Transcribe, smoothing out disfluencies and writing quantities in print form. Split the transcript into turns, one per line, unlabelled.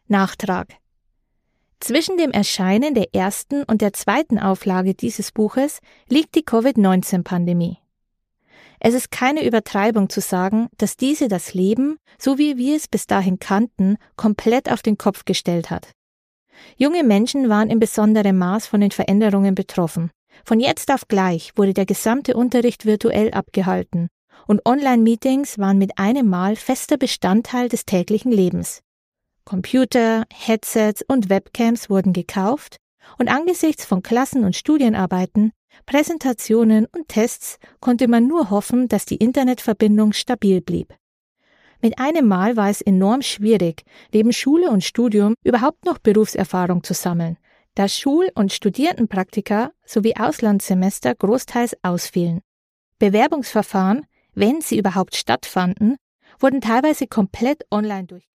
Nachtrag. Zwischen dem Erscheinen der ersten und der zweiten Auflage dieses Buches liegt die Covid-19-Pandemie. Es ist keine Übertreibung zu sagen, dass diese das Leben, so wie wir es bis dahin kannten, komplett auf den Kopf gestellt hat. Junge Menschen waren in besonderem Maß von den Veränderungen betroffen. Von jetzt auf gleich wurde der gesamte Unterricht virtuell abgehalten und Online-Meetings waren mit einem Mal fester Bestandteil des täglichen Lebens. Computer, Headsets und Webcams wurden gekauft und angesichts von Klassen- und Studienarbeiten, Präsentationen und Tests konnte man nur hoffen, dass die Internetverbindung stabil blieb. Mit einem Mal war es enorm schwierig, neben Schule und Studium überhaupt noch Berufserfahrung zu sammeln, da Schul- und Studierendenpraktika sowie Auslandssemester großteils ausfielen. Bewerbungsverfahren, wenn sie überhaupt stattfanden, wurden teilweise komplett online durchgeführt.